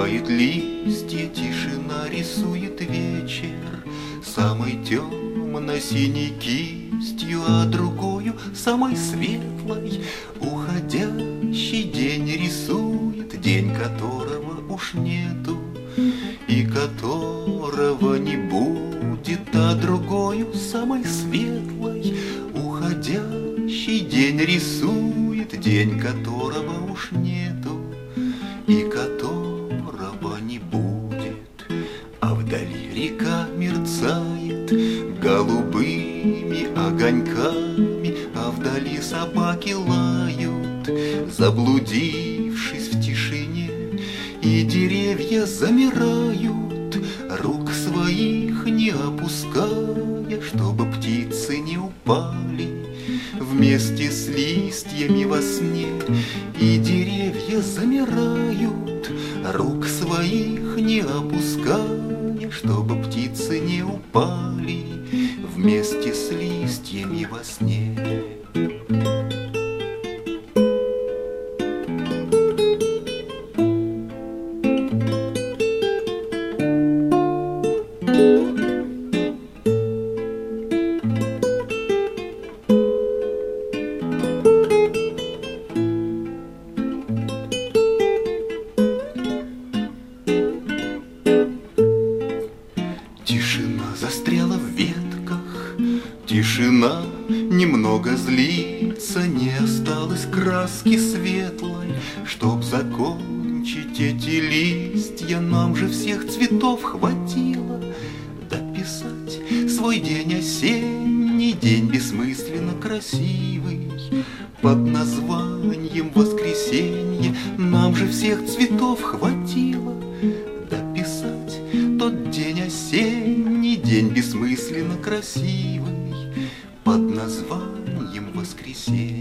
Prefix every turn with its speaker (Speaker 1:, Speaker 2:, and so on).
Speaker 1: Осыпает листья, тишина рисует вечер самой темно-синей кистью, а другую, самой светлой, уходящий день рисует, день которого уж нету и которого не будет, а другою, самой светлой, уходящий день рисует, день которого уж нету и которого не будет. А вдали река мерцает голубыми огоньками, а вдали собаки лают, заблудившись в тишине, и деревья замирают, рук своих не опуская, чтобы птицы не упали вместе с листьями во сне. И деревья замирают, рук своих не опуская, чтобы птицы не упали вместе с листьями во сне. Тишина застряла в ветках, тишина немного злится, не осталось краски светлой, чтоб закончить эти листья. Нам же всех цветов хватило дописать свой день осенний, день бессмысленно красивый, под названием воскресенье. Нам же всех цветов хватило дописать тот день осенний, день бессмысленно красивый, под названием воскресенье.